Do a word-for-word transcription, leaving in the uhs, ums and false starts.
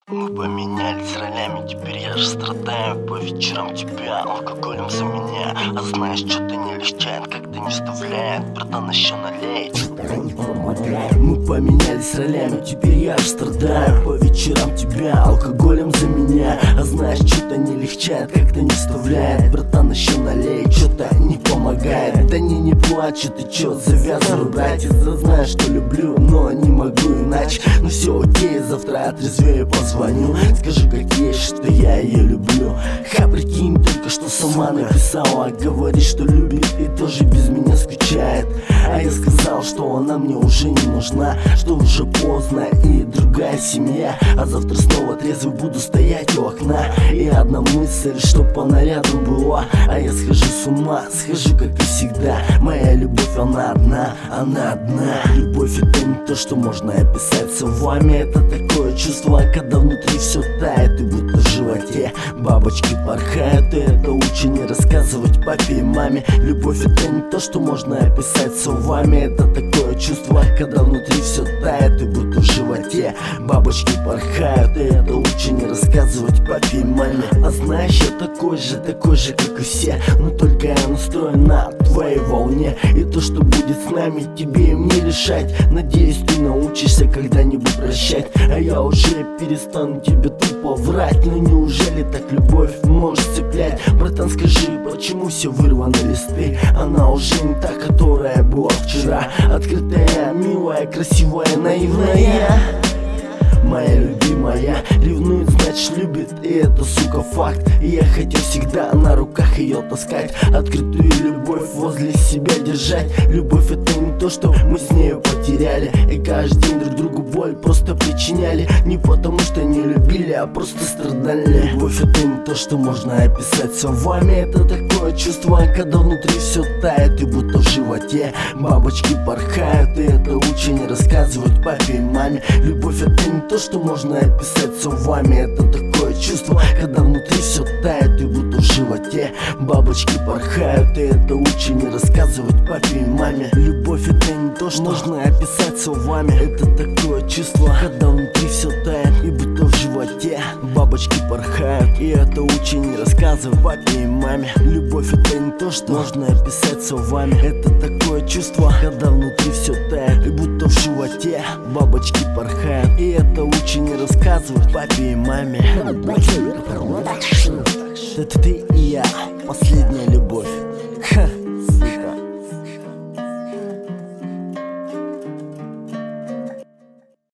Мы поменялись ролями, теперь я же страдаю. По вечерам тебя алкоголем за меня. А знаешь, что-то не легчает, как-то не вставляет. Братан, еще налей, что-то не помогает. Мы поменялись ролями, теперь я же страдаю. По вечерам тебя алкоголем за меня. А знаешь, что-то не легчает, как-то не вставляет. Братан, еще налей, что-то не помогает. Да не, не плачь, ты чё, завязывай, братец. Да знаешь, что люблю, но не могу иначе. Ну все окей, завтра отрезвее позвоню. Скажи, как есть, что я ее люблю. Ха, прикинь, только что сама написала. Говорит, что любит и тоже без меня скучает. А я сказал, что она мне уже не нужна, что уже поздно и другая семья. А завтра снова трезвый буду стоять у окна. И одна мысль, чтоб она рядом была. А я схожу с ума, схожу как и всегда. Моя любовь, она одна, она одна. Любовь это не то, что можно описать словами. Это такое чувство, когда внутри все тает и будто в животе бабочки порхают. И это лучше не рассказывать папе и маме. Любовь это не то, что можно описать словами. Это такое чувство, когда внутри все тает и будто в животе бабочки порхают. И это лучше не рассказывать папе и маме. А знаешь, я такой же, такой же, как и все. Но только я настроен на твоей волне. И то, что будет с нами, тебе и мне решать. Надеюсь, ты научишься когда-нибудь прощать. А я уже перестану тебе тупо врать. Но неужели так любовь может цеплять? Братан, скажи, почему все вырваны листы? Она уже не та, которая была вчера. Открытая, милая, красивая, наивная. Моя любимая ревнует, значит любит, и это, сука, факт. И я хотел всегда на руках ее таскать, открытую любовь возле себя держать. Любовь это не то, что мы с нею потеряли, и каждый день друг другу боль просто причиняли. Не потому что не любили, а просто страдали. Любовь это не то, что можно описать словами. Это такое чувство, когда внутри все тает и будто в животе бабочки порхают. И это лучше не рассказывать папе и маме. Любовь это не то, что можно описать словами. Это такое чувство, когда внутри все тает и будто в животе бабочки порхают. И это лучше не рассказывать папе и маме. Любовь это не то, что можно описать словами. Это такое чувство, когда внутри все тает и будто в животе бабочки порхают. И это лучше не рассказывать папе и маме. Любовь это не то, что можно описать словами. Это такое чувство, когда внутри все тает и будто в животе бабочки порхают. И это лучше не рассказывать папе и маме. Это ты и я, последняя любовь.